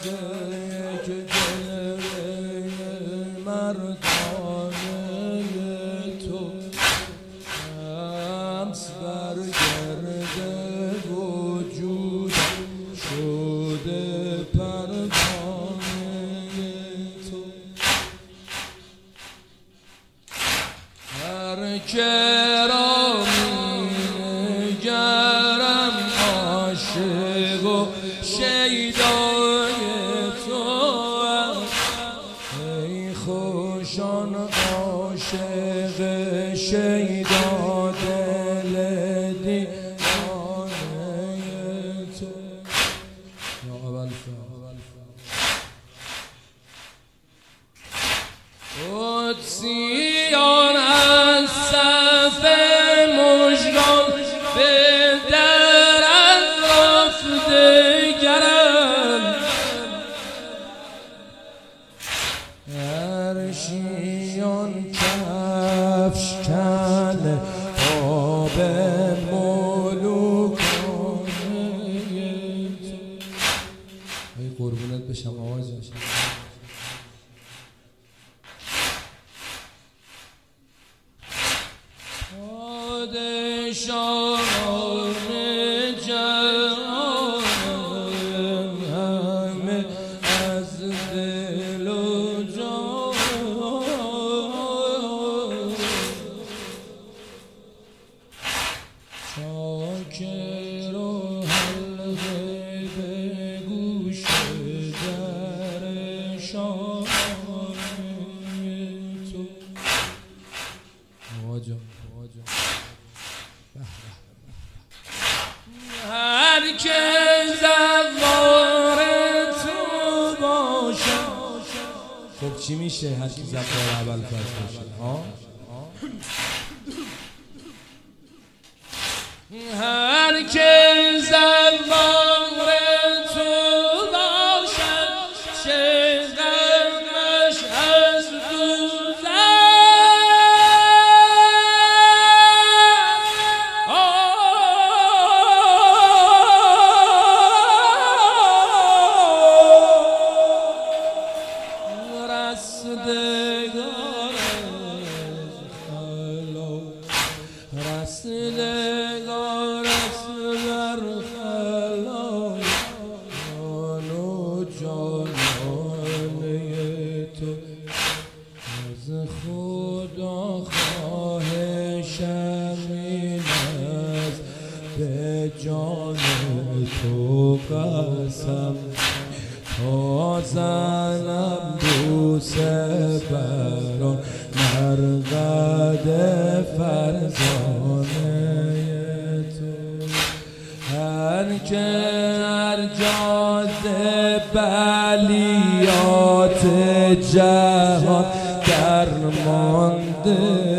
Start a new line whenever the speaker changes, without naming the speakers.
که دل مردانه تو شمس برگرده وجودم شده پروانه تو هر که را می‌نگرم عاشق و شیدای تو ای خوشان عاشق شیدا دل دیوانه تو یا قدسیان از صف مژگان به درت رفتگرند عرشیان کفش کنه آب ملوکانه تو ای قربونت بشم آواز بشم پادشاهان جهان همه از دل و جان شاکر و حلقه به گوش درشان تو هر که زوار تو باشه خب چی میشه هر کی زوار ابوالفضل باشه هر که زوار تو باشه شغمش از رسیدگار در خلای جان و جانانه تو از خدا خواهشم این است به جان تو قسم تا زنم بوسه بران مرقد فرزانه تو هر که هر جاز بلیات جهان درمانده